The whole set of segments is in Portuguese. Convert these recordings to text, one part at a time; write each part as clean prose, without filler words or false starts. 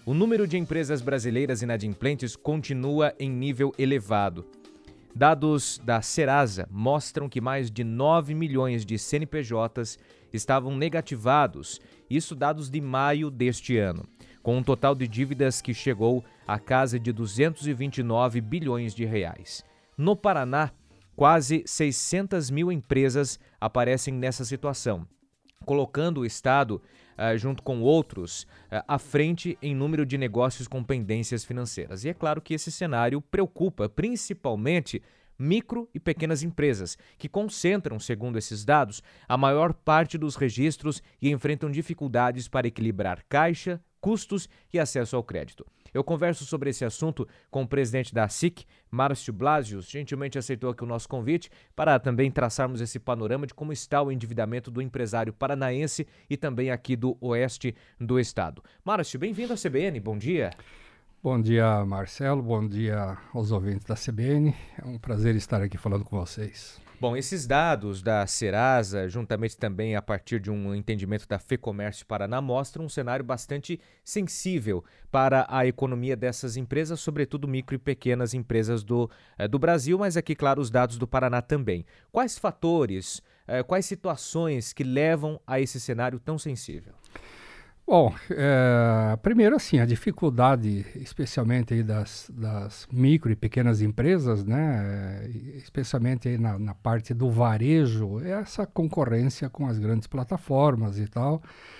o número de empresas brasileiras inadimplentes continua em nível elevado. Dados da Serasa mostram que mais de 9 milhões de CNPJs estavam negativados, isso dados de maio deste ano, com um total de dívidas que chegou à casa de 229 bilhões de reais. No Paraná, quase 600 mil empresas aparecem nessa situação, colocando o Estado, junto com outros, à frente em número de negócios com pendências financeiras. E é claro que esse cenário preocupa principalmente micro e pequenas empresas, que concentram, segundo esses dados, a maior parte dos registros e enfrentam dificuldades para equilibrar caixa, custos e acesso ao crédito. Eu converso sobre esse assunto com o presidente da SIC, Márcio Blasius, gentilmente aceitou aqui o nosso convite para também traçarmos esse panorama de como está o endividamento do empresário paranaense e também aqui do oeste do estado. Márcio, bem-vindo à CBN, bom dia. Bom dia, Marcelo, bom dia aos ouvintes da CBN, é um prazer estar aqui falando com vocês. Bom, esses dados da Serasa, juntamente também a partir de um entendimento da FEComércio Paraná, mostram um cenário bastante sensível para a economia dessas empresas, sobretudo micro e pequenas empresas do Brasil, mas aqui, claro, os dados do Paraná também. Quais fatores, quais situações que levam a esse cenário tão sensível? Bom, primeiro assim, a dificuldade, especialmente aí das micro e pequenas empresas, né, especialmente aí na parte do varejo, é essa concorrência com as grandes plataformas e tal.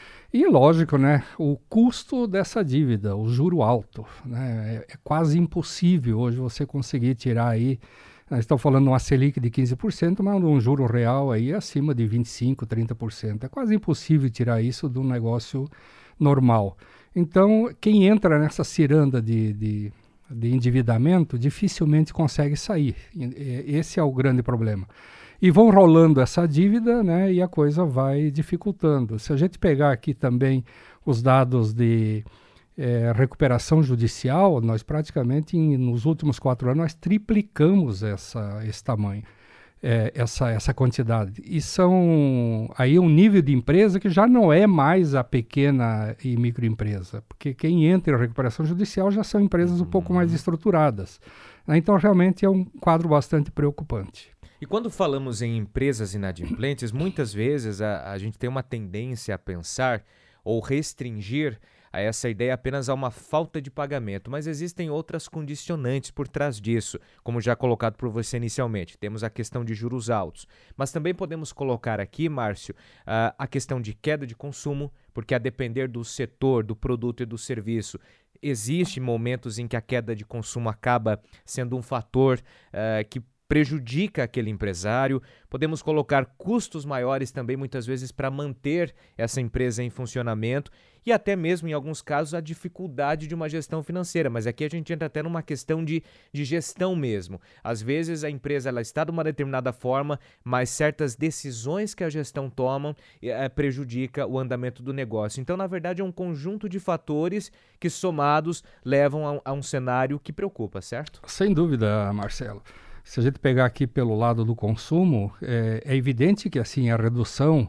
E lógico, né, o custo dessa dívida, o juro alto, né, é quase impossível hoje você conseguir tirar aí, nós estamos falando de uma Selic de 15%, mas um juro real aí acima de 25%, 30%. É quase impossível tirar isso de um negócio normal. Então, quem entra nessa ciranda de endividamento dificilmente consegue sair. Esse é o grande problema. E vão rolando essa dívida, né, e a coisa vai dificultando. Se a gente pegar aqui também os dados de recuperação judicial, nós praticamente nos últimos 4 anos nós triplicamos esse tamanho, essa quantidade. E são aí um nível de empresa que já não é mais a pequena e microempresa, porque quem entra em recuperação judicial já são empresas um pouco mais estruturadas. Então realmente é um quadro bastante preocupante. E quando falamos em empresas inadimplentes, muitas vezes a gente tem uma tendência a pensar ou restringir a essa ideia apenas a uma falta de pagamento, mas existem outras condicionantes por trás disso, como já colocado por você inicialmente. Temos a questão de juros altos, mas também podemos colocar aqui, Márcio, a questão de queda de consumo, porque a depender do setor, do produto e do serviço, existem momentos em que a queda de consumo acaba sendo um fator que prejudica aquele empresário. Podemos colocar custos maiores também, muitas vezes, para manter essa empresa em funcionamento e até mesmo, em alguns casos, a dificuldade de uma gestão financeira. Mas aqui a gente entra até numa questão de gestão mesmo. Às vezes a empresa ela está de uma determinada forma, mas certas decisões que a gestão toma prejudica o andamento do negócio. Então, na verdade, é um conjunto de fatores que, somados, levam a um cenário que preocupa, certo? Sem dúvida, Marcelo. Se a gente pegar aqui pelo lado do consumo, é evidente que assim, a redução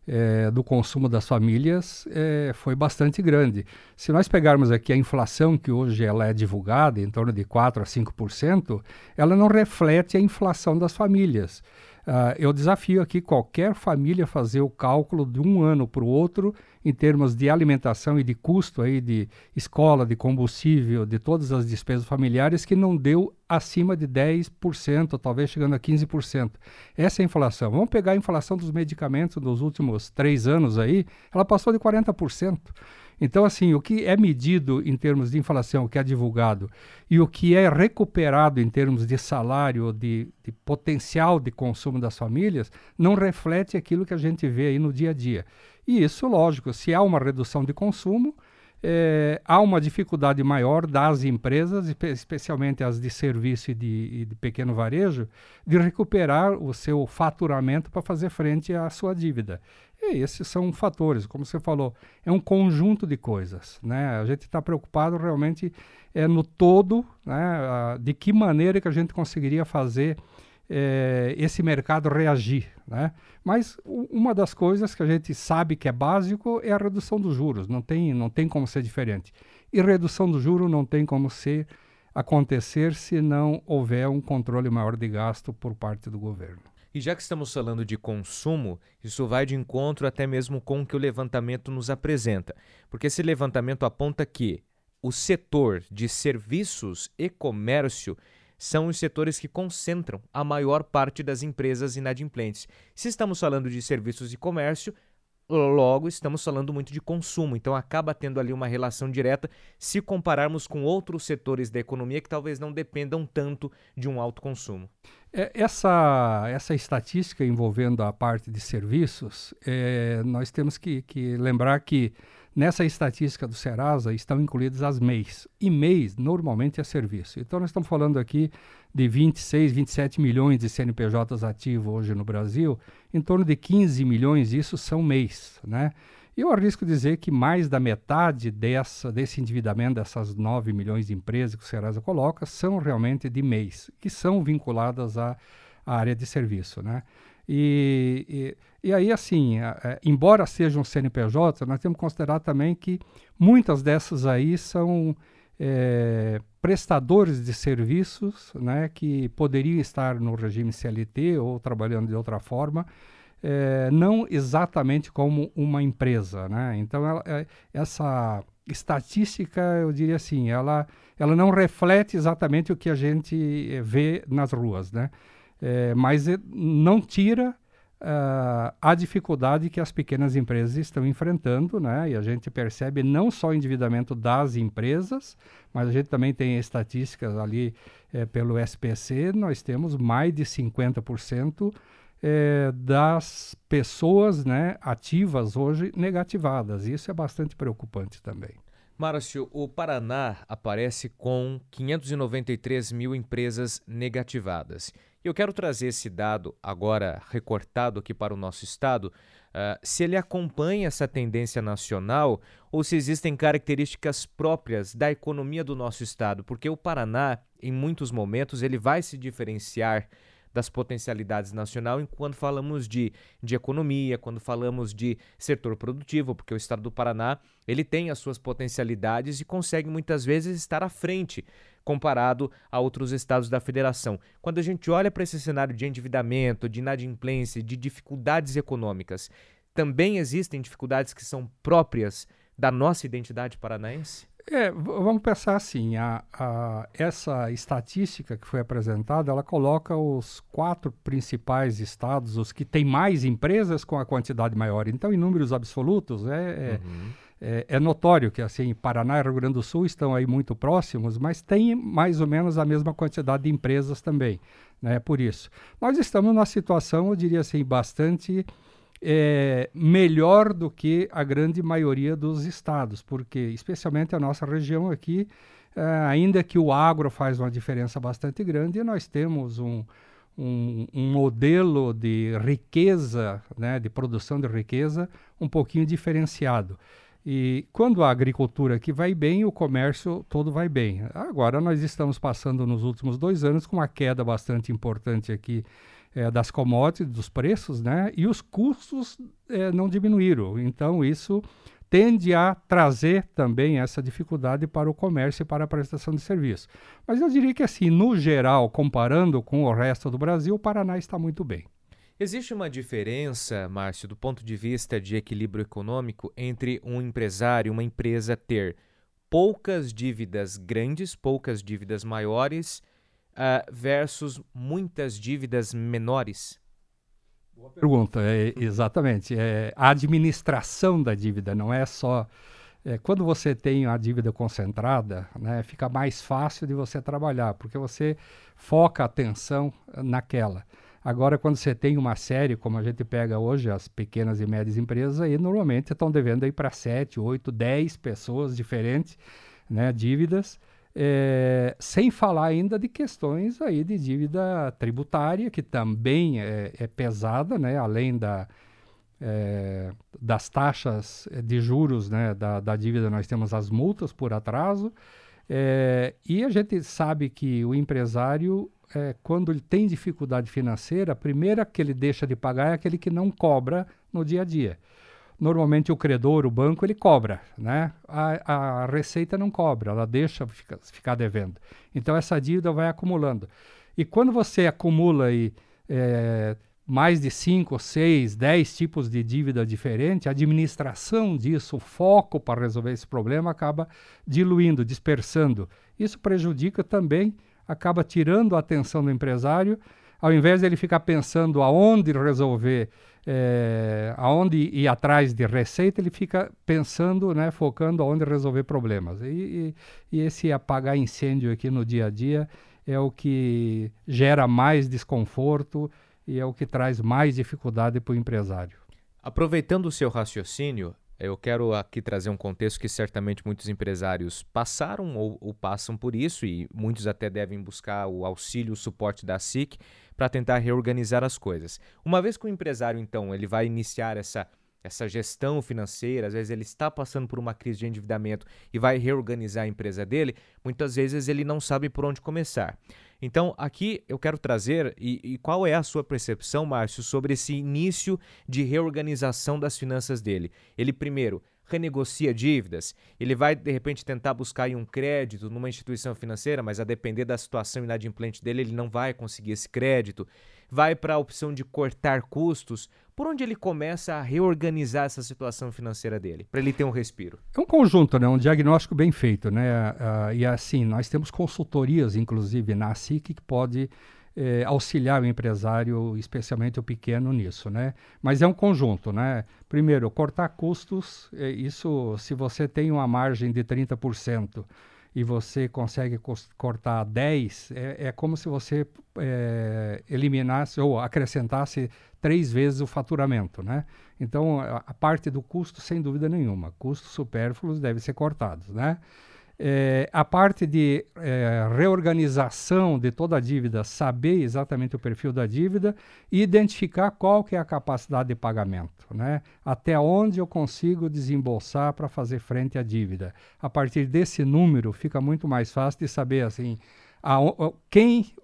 do consumo das famílias foi bastante grande. Se nós pegarmos aqui a inflação, que hoje ela é divulgada em torno de 4% a 5%, ela não reflete a inflação das famílias. Eu desafio aqui qualquer família fazer o cálculo de um ano para o outro em termos de alimentação e de custo aí de escola, de combustível, de todas as despesas familiares que não deu acima de 10%, talvez chegando a 15%. Essa é a inflação. Vamos pegar a inflação dos medicamentos dos últimos 3 anos aí, ela passou de 40%. Então, assim, o que é medido em termos de inflação, o que é divulgado, e o que é recuperado em termos de salário, de potencial de consumo das famílias, não reflete aquilo que a gente vê aí no dia a dia. E isso, lógico, se há uma redução de consumo, há uma dificuldade maior das empresas, especialmente as de serviço e de pequeno varejo, de recuperar o seu faturamento para fazer frente à sua dívida. E esses são fatores, como você falou, é um conjunto de coisas, né? A gente está preocupado realmente no todo, né? De que maneira que a gente conseguiria fazer esse mercado reagir, né? Mas uma das coisas que a gente sabe que é básico é a redução dos juros, não tem como ser diferente. E redução do juro não tem como acontecer se não houver um controle maior de gasto por parte do governo. E já que estamos falando de consumo, isso vai de encontro até mesmo com o que o levantamento nos apresenta. Porque esse levantamento aponta que o setor de serviços e comércio são os setores que concentram a maior parte das empresas inadimplentes. Se estamos falando de serviços e comércio, logo estamos falando muito de consumo, então acaba tendo ali uma relação direta se compararmos com outros setores da economia que talvez não dependam tanto de um alto consumo. Essa estatística envolvendo a parte de serviços, nós temos que lembrar que nessa estatística do Serasa estão incluídas as MEIs. E MEIs normalmente é serviço. Então nós estamos falando aqui de 26, 27 milhões de CNPJs ativos hoje no Brasil, em torno de 15 milhões isso são MEIs, né? E eu arrisco dizer que mais da metade desse endividamento, dessas 9 milhões de empresas que o Serasa coloca, são realmente de MEIs, que são vinculadas à área de serviço, né? E aí, assim, embora sejam CNPJ, nós temos que considerar também que muitas dessas aí são prestadores de serviços, né, que poderiam estar no regime CLT ou trabalhando de outra forma, não exatamente como uma empresa, né? Então, essa estatística, eu diria assim, ela não reflete exatamente o que a gente vê nas ruas, né? Mas não tira a dificuldade que as pequenas empresas estão enfrentando, né? E a gente percebe não só o endividamento das empresas, mas a gente também tem estatísticas ali pelo SPC, nós temos mais de 50% das pessoas, né, ativas hoje negativadas. Isso é bastante preocupante também. Márcio, o Paraná aparece com 593 mil empresas negativadas. Eu quero trazer esse dado agora recortado aqui para o nosso estado, se ele acompanha essa tendência nacional ou se existem características próprias da economia do nosso estado, porque o Paraná, em muitos momentos, ele vai se diferenciar das potencialidades nacionais quando falamos de economia, quando falamos de setor produtivo, porque o estado do Paraná ele tem as suas potencialidades e consegue muitas vezes estar à frente comparado a outros estados da federação. Quando a gente olha para esse cenário de endividamento, de inadimplência, de dificuldades econômicas, também existem dificuldades que são próprias da nossa identidade paranaense? Vamos pensar assim, essa estatística que foi apresentada, ela coloca os 4 principais estados, os que têm mais empresas com a quantidade maior. Então, em números absolutos, é notório que assim, Paraná e Rio Grande do Sul estão aí muito próximos, mas tem mais ou menos a mesma quantidade de empresas também, né? Por isso, nós estamos numa situação, eu diria assim, bastante melhor do que a grande maioria dos estados, porque especialmente a nossa região aqui, ainda que o agro faz uma diferença bastante grande, nós temos um modelo de riqueza, né, de produção de riqueza um pouquinho diferenciado. E quando a agricultura aqui vai bem, o comércio todo vai bem. Agora nós estamos passando nos últimos 2 anos com uma queda bastante importante aqui das commodities, dos preços, né? E os custos não diminuíram. Então, isso tende a trazer também essa dificuldade para o comércio e para a prestação de serviço. Mas eu diria que, assim, no geral, comparando com o resto do Brasil, o Paraná está muito bem. Existe uma diferença, Márcio, do ponto de vista de equilíbrio econômico entre um empresário, uma empresa ter poucas dívidas grandes, poucas dívidas maiores, versus muitas dívidas menores? Boa pergunta, exatamente. A administração da dívida não é só... quando você tem a dívida concentrada, né, fica mais fácil de você trabalhar, porque você foca a atenção naquela. Agora, quando você tem uma série, como a gente pega hoje, as pequenas e médias empresas, aí normalmente estão devendo aí para 7, 8, 10 pessoas diferentes, né, dívidas, sem falar ainda de questões aí de dívida tributária, que também é pesada, né, além das taxas de juros, né, da dívida, nós temos as multas por atraso, e a gente sabe que o empresário, quando ele tem dificuldade financeira, a primeira que ele deixa de pagar é aquele que não cobra no dia a dia. normalmente o credor, o banco, ele cobra, né? A Receita não cobra, ela deixa ficar devendo. Então essa dívida vai acumulando. E quando você acumula aí, mais de 5, 6, 10 tipos de dívida diferente, a administração disso, o foco para resolver esse problema acaba diluindo, dispersando. Isso prejudica também, acaba tirando a atenção do empresário, ao invés de ele ficar pensando aonde resolver, aonde ir atrás de receita, ele fica pensando, né, focando aonde resolver problemas. E esse apagar incêndio aqui no dia a dia é o que gera mais desconforto e é o que traz mais dificuldade para o empresário. Aproveitando o seu raciocínio, eu quero aqui trazer um contexto que certamente muitos empresários passaram ou passam por isso, e muitos até devem buscar o auxílio, o suporte da SIC para tentar reorganizar as coisas. Uma vez que o empresário, então, ele vai iniciar essa gestão financeira, às vezes ele está passando por uma crise de endividamento e vai reorganizar a empresa dele, muitas vezes ele não sabe por onde começar. Então, aqui eu quero trazer, e qual é a sua percepção, Márcio, sobre esse início de reorganização das finanças dele? Ele primeiro renegocia dívidas, ele vai de repente tentar buscar aí um crédito numa instituição financeira, mas a depender da situação inadimplente dele, ele não vai conseguir esse crédito, vai para a opção de cortar custos. Por onde ele começa a reorganizar essa situação financeira dele, para ele ter um respiro? É um conjunto, né? Um diagnóstico bem feito, né? E assim, nós temos consultorias, inclusive, na SIC, que pode auxiliar o empresário, especialmente o pequeno, nisso, né? Mas é um conjunto, né? Primeiro, cortar custos, isso, se você tem uma margem de 30% e você consegue cortar 10%, é como se você eliminasse ou acrescentasse 3 vezes o faturamento, né? Então, a parte do custo, sem dúvida nenhuma, custos supérfluos devem ser cortados, né? A parte de reorganização de toda a dívida, saber exatamente o perfil da dívida e identificar qual que é a capacidade de pagamento, né? Até onde eu consigo desembolsar para fazer frente à dívida. A partir desse número, fica muito mais fácil de saber assim, quem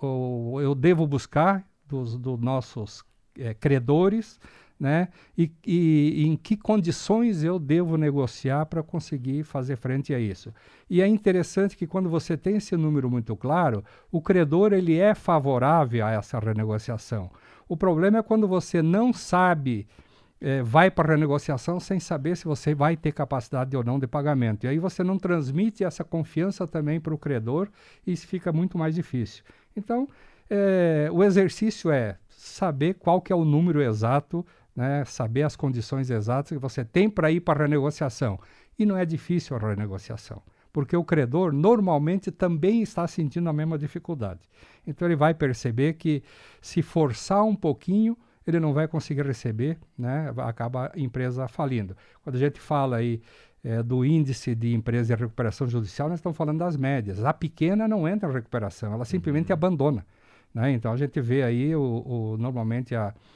eu devo buscar dos nossos credores, né? E em que condições eu devo negociar para conseguir fazer frente a isso. E é interessante que quando você tem esse número muito claro, o credor ele é favorável a essa renegociação. O problema é quando você não sabe, vai para a renegociação sem saber se você vai ter capacidade ou não de pagamento. E aí você não transmite essa confiança também para o credor e isso fica muito mais difícil. Então, o exercício é saber qual que é o número exato, né, saber as condições exatas que você tem para ir para a renegociação. E não é difícil a renegociação, porque o credor normalmente também está sentindo a mesma dificuldade. Então ele vai perceber que se forçar um pouquinho, ele não vai conseguir receber, né, acaba a empresa falindo. Quando a gente fala aí do índice de empresa de recuperação judicial, nós estamos falando das médias. A pequena não entra em recuperação, ela simplesmente abandona, né? Então a gente vê aí normalmente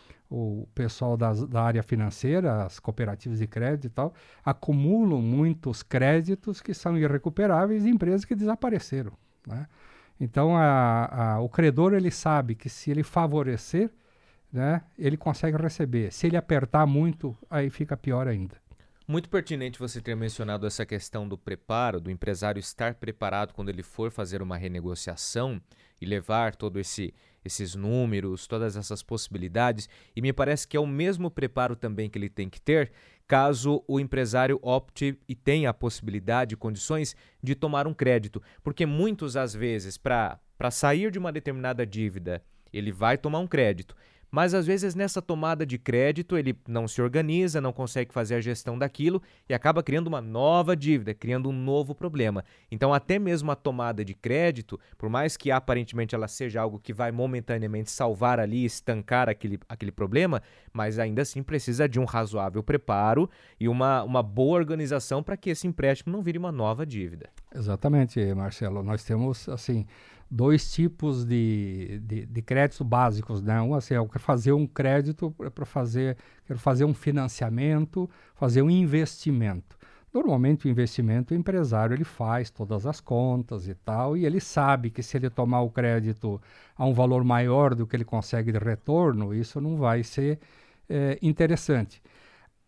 o pessoal da área financeira, as cooperativas de crédito e tal, acumulam muitos créditos que são irrecuperáveis de empresas que desapareceram, né? Então, o credor, ele sabe que se ele favorecer, né, ele consegue receber. Se ele apertar muito, aí fica pior ainda. Muito pertinente você ter mencionado essa questão do preparo, do empresário estar preparado quando ele for fazer uma renegociação e levar todos esses números, todas essas possibilidades, e me parece que é o mesmo preparo também que ele tem que ter caso o empresário opte e tenha a possibilidade e condições de tomar um crédito, porque muitos, às vezes, para sair de uma determinada dívida, ele vai tomar um crédito, mas às vezes nessa tomada de crédito ele não se organiza, não consegue fazer a gestão daquilo e acaba criando uma nova dívida, criando um novo problema. Então até mesmo a tomada de crédito, por mais que aparentemente ela seja algo que vai momentaneamente salvar ali, estancar aquele problema, mas ainda assim precisa de um razoável preparo e uma boa organização para que esse empréstimo não vire uma nova dívida. Exatamente, Marcelo. Nós temos, assim, 2 tipos de créditos básicos, né? Um, assim, eu quero fazer um crédito quero fazer um financiamento, fazer um investimento. Normalmente o investimento, o empresário, ele faz todas as contas e tal, e ele sabe que se ele tomar o crédito a um valor maior do que ele consegue de retorno, isso não vai ser interessante.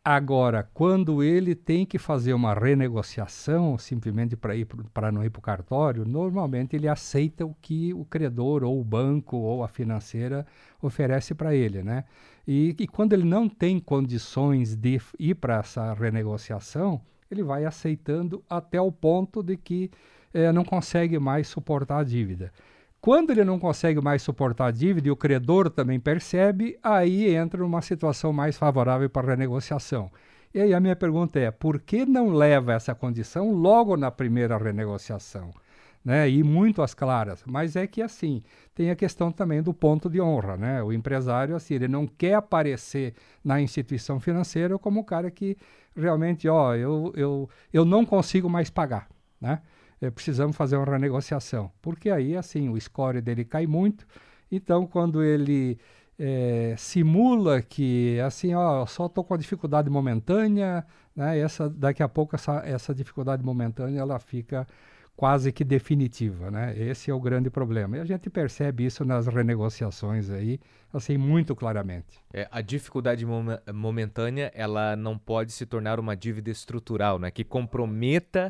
Agora, quando ele tem que fazer uma renegociação, simplesmente para não ir para o cartório, normalmente ele aceita o que o credor, ou o banco, ou a financeira oferece para ele, né? E quando ele não tem condições de ir para essa renegociação, ele vai aceitando até o ponto de que não consegue mais suportar a dívida. Quando ele não consegue mais suportar a dívida e o credor também percebe, aí entra numa situação mais favorável para a renegociação. E aí a minha pergunta é, por que não leva essa condição logo na primeira renegociação? Né? E muito às claras. Mas é que assim, tem a questão também do ponto de honra. Né? O empresário, assim, ele não quer aparecer na instituição financeira como o cara que realmente, eu não consigo mais pagar, né? Precisamos fazer uma renegociação, porque aí, assim, o score dele cai muito, então, quando ele simula que, assim, eu só estou com a dificuldade momentânea, né, daqui a pouco essa dificuldade momentânea, ela fica quase que definitiva, né? Esse é o grande problema. E a gente percebe isso nas renegociações aí, assim, muito claramente. A dificuldade momentânea, ela não pode se tornar uma dívida estrutural, né? Que comprometa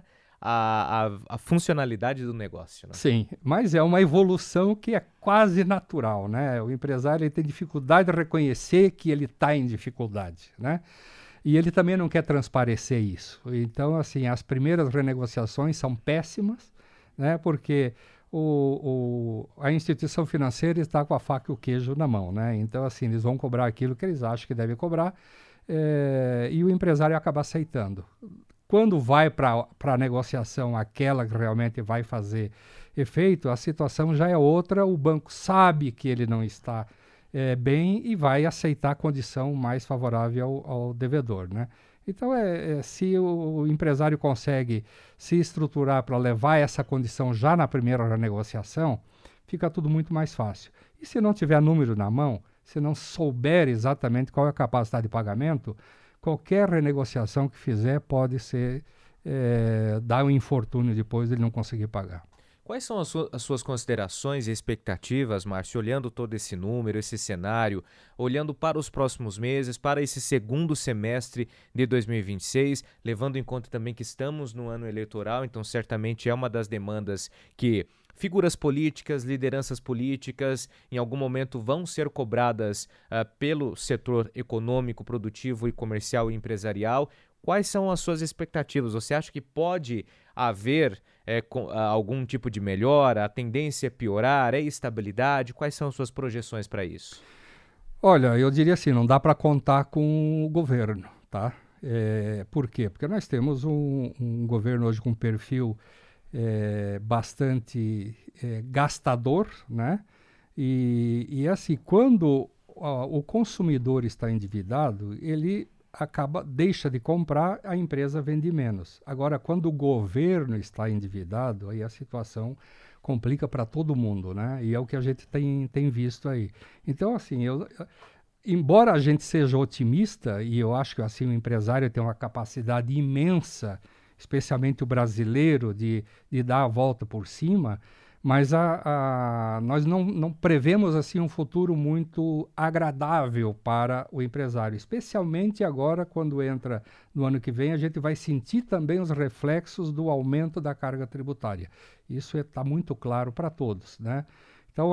a funcionalidade do negócio, né? Sim, mas é uma evolução que é quase natural, né? O empresário ele tem dificuldade de reconhecer que ele está em dificuldade, né? E ele também não quer transparecer isso. Então, assim, as primeiras renegociações são péssimas, né? Porque a instituição financeira está com a faca e o queijo na mão, né? Então, assim, eles vão cobrar aquilo que eles acham que devem cobrar e o empresário acaba aceitando. Quando vai para a negociação, aquela que realmente vai fazer efeito, a situação já é outra, o banco sabe que ele não está bem e vai aceitar a condição mais favorável ao devedor, né? Então, se o empresário consegue se estruturar para levar essa condição já na primeira renegociação, fica tudo muito mais fácil. E se não tiver número na mão, se não souber exatamente qual é a capacidade de pagamento, qualquer renegociação que fizer pode ser dar um infortúnio depois de ele não conseguir pagar. Quais são as suas considerações e expectativas, Márcio, olhando todo esse número, esse cenário, olhando para os próximos meses, para esse segundo semestre de 2026, levando em conta também que estamos no ano eleitoral, então certamente é uma das demandas que figuras políticas, lideranças políticas, em algum momento vão ser cobradas pelo setor econômico, produtivo e comercial e empresarial. Quais são as suas expectativas? Você acha que pode haver algum tipo de melhora? A tendência é piorar? É estabilidade? Quais são as suas projeções para isso? Olha, eu diria assim, não dá para contar com o governo, tá? Por quê? Porque nós temos um governo hoje com um perfil bastante gastador, né? E assim, quando o consumidor está endividado, ele deixa de comprar, a empresa vende menos. Agora, quando o governo está endividado, aí a situação complica para todo mundo, né? E é o que a gente tem visto aí. Então, assim, embora a gente seja otimista, e eu acho que assim, o empresário tem uma capacidade imensa, especialmente o brasileiro, de dar a volta por cima, mas nós não prevemos assim um futuro muito agradável para o empresário, especialmente agora quando entra no ano que vem, a gente vai sentir também os reflexos do aumento da carga tributária. Isso está muito claro para todos, né? Então,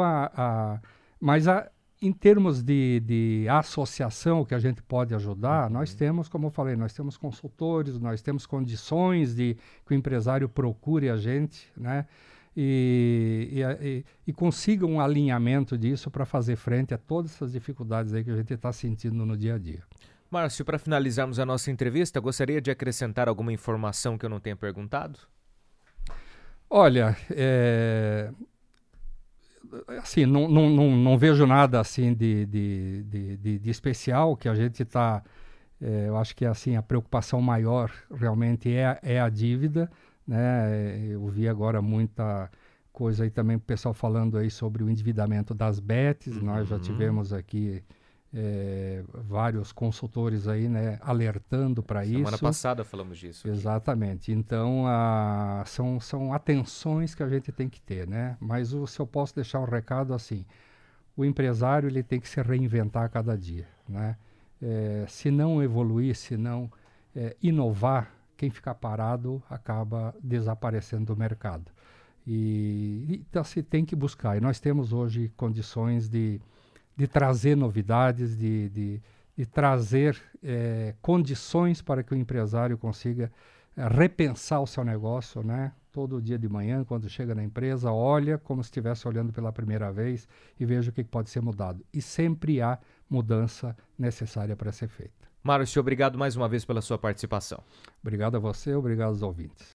em termos de associação que a gente pode ajudar, nós temos, como eu falei, nós temos consultores, nós temos condições de que o empresário procure a gente, né? E consiga um alinhamento disso para fazer frente a todas essas dificuldades aí que a gente está sentindo no dia a dia. Márcio, para finalizarmos a nossa entrevista, gostaria de acrescentar alguma informação que eu não tenha perguntado? Olha, assim, não vejo nada assim de especial, que a gente está, eu acho que assim, a preocupação maior realmente é a dívida, né? Eu vi agora muita coisa aí também, o pessoal falando aí sobre o endividamento das bets, nós já tivemos aqui vários consultores aí, né, alertando para isso. Semana passada falamos disso. Exatamente. Então, são atenções que a gente tem que ter, né? Mas se eu posso deixar um recado assim, o empresário ele tem que se reinventar a cada dia, né? Se não evoluir, se não inovar, quem ficar parado acaba desaparecendo do mercado. Então se tem que buscar. E nós temos hoje condições de trazer novidades, de trazer condições para que o empresário consiga repensar o seu negócio, né? Todo dia de manhã, quando chega na empresa, olha como se estivesse olhando pela primeira vez e veja o que pode ser mudado. E sempre há mudança necessária para ser feita. Márcio, obrigado mais uma vez pela sua participação. Obrigado a você, obrigado aos ouvintes.